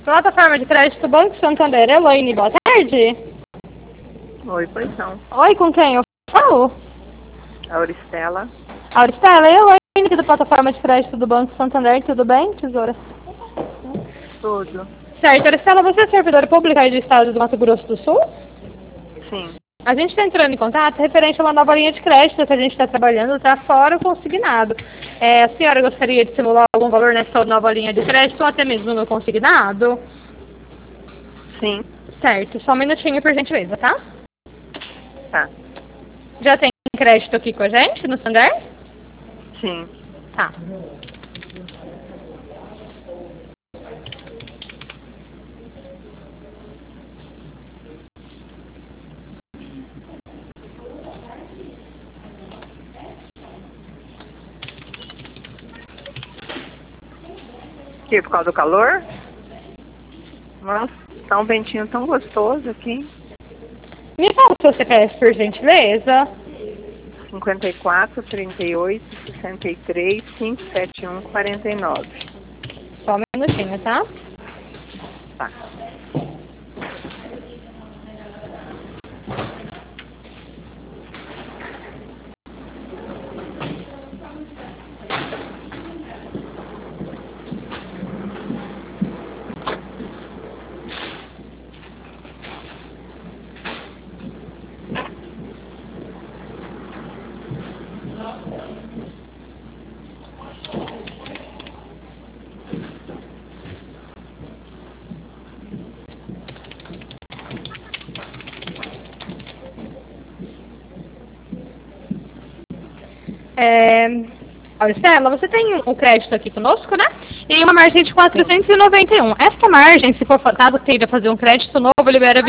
Plataforma de crédito Banco Santander, Elaine, boa tarde. Oi, pois não. Oi, com quem eu falo? Auristela. Auristela, Elaine aqui da plataforma de crédito do Banco Santander, tudo bem, tesoura? Tudo. Certo, Auristela, você é servidora pública aí do estado do Mato Grosso do Sul? Sim. A gente está entrando em contato referente a uma nova linha de crédito que a gente está trabalhando, está fora o consignado. A senhora gostaria de simular algum valor nessa nova linha de crédito ou até mesmo no consignado? Sim. Certo, só um minutinho por gentileza, tá? Tá. Já tem crédito aqui com a gente no Santander? Sim. Tá. Que por causa do calor? Nossa, tá um ventinho tão gostoso aqui. Me fala o seu CPF, por gentileza. 54, 38, 63, 571, 49. Só um minutinho, tá? Tá. Marcela, você tem um crédito aqui conosco, né? E uma margem de 491. Essa margem, se for caso queira fazer um crédito novo, libera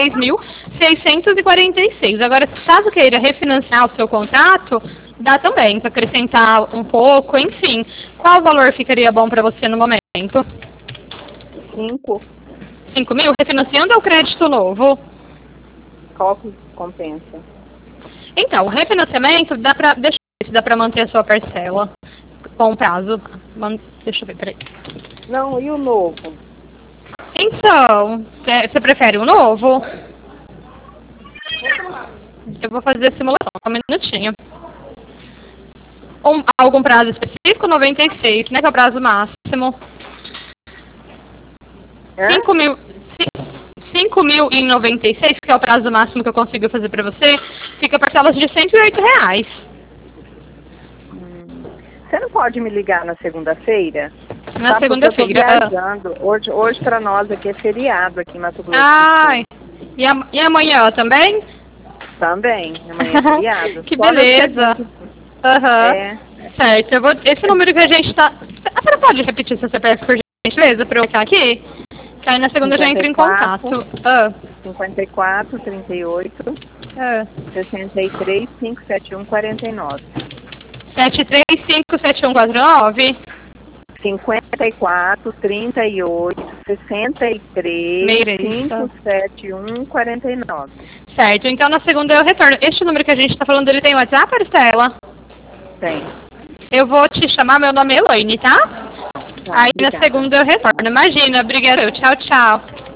23.646. Agora, caso queira refinanciar o seu contrato, dá também para acrescentar um pouco, enfim. Qual valor ficaria bom para você no momento? 5. 5 mil? Refinanciando ou crédito novo? Qual que compensa? Então, o refinanciamento dá para dá para manter a sua parcela com prazo. Deixa eu ver, peraí. Não, e o novo? Então, você prefere o novo? Eu vou fazer a simulação, só um minutinho. Algum prazo específico? 96, né? Que é o prazo máximo. 5.096, que é o prazo máximo que eu consigo fazer para você, fica parcelas de R$108. Você não pode me ligar na segunda-feira? Na segunda-feira. Eu tô viajando. Hoje para nós aqui é feriado aqui em Mato Grosso do Sul. E amanhã também? Também. Amanhã é feriado. Que beleza. É. Certo. Esse número que a gente está... A senhora pode repetir seu CPF por gentileza para eu ficar aqui? Que aí na segunda 54, já entra em contato. 54, 38, 63, 571, 49. 735749? 54, 38, 63, 571, 49. Certo, então na segunda eu retorno. Este número que a gente está falando, ele tem WhatsApp, Marcela? Tem. Eu vou te chamar, meu nome é Elaine, tá? Aí Obrigada. na segunda eu retorno. Imagina, obrigada. Tchau, tchau.